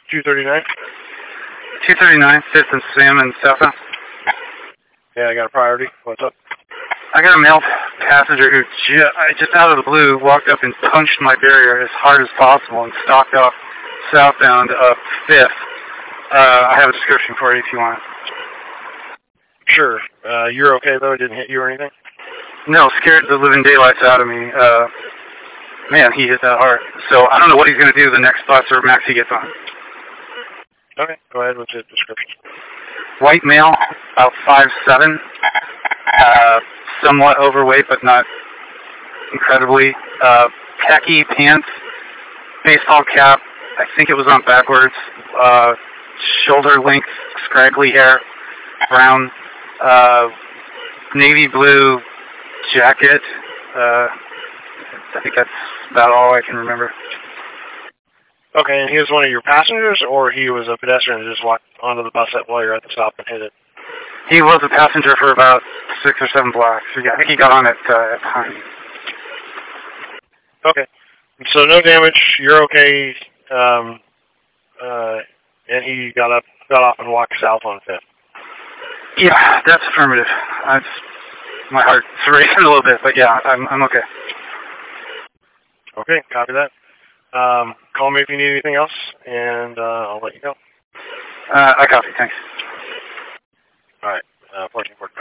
239? 239, 5th and Sam in Southbound. Yeah, I got a priority. What's up? I got a male passenger who just out of the blue walked up and punched my barrier as hard as possible and stalked off southbound up 5th. I have a description for you if you want it. Sure. You're okay, though? It didn't hit you or anything? No, scared the living daylights out of me. Man, he hit that hard. So I don't know what he's going to do the next bus or max he gets on. Okay, go ahead with the description. White male, about 5'7", somewhat overweight but not incredibly. Khaki pants, baseball cap, I think it was on backwards, shoulder length, scraggly hair, brown, navy blue jacket. I think that's about all I can remember. Okay, and he was one of your passengers, or he was a pedestrian who just walked onto the bus while you're at the stop and hit it? He was a passenger for about 6 or 7 blocks. Yeah, I think he got on at time. Okay, so no damage. You're okay, and he got off and walked south on 5th. Yeah, that's affirmative. My heart's racing a little bit, but yeah, I'm okay. Okay, copy that. Call me if you need anything else, and I'll let you go. I copy, thanks. All right, 14.